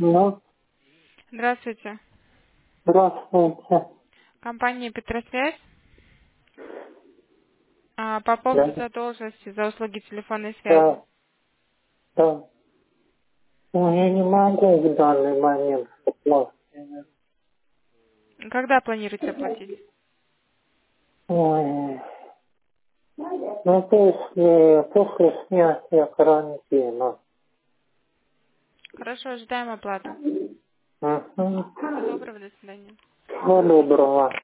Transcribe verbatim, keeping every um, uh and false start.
Ну, Здравствуйте. здравствуйте. Компания Петросвязь. А, по поводу Да, задолженности за услуги телефонной связи. да, да. Ну, я не могу в данный момент оплатить. Когда планируете оплатить? Ой, ну, после, после снятия карантина. Хорошо, ожидаем оплату. Угу. Всего доброго, до свидания. Всего доброго.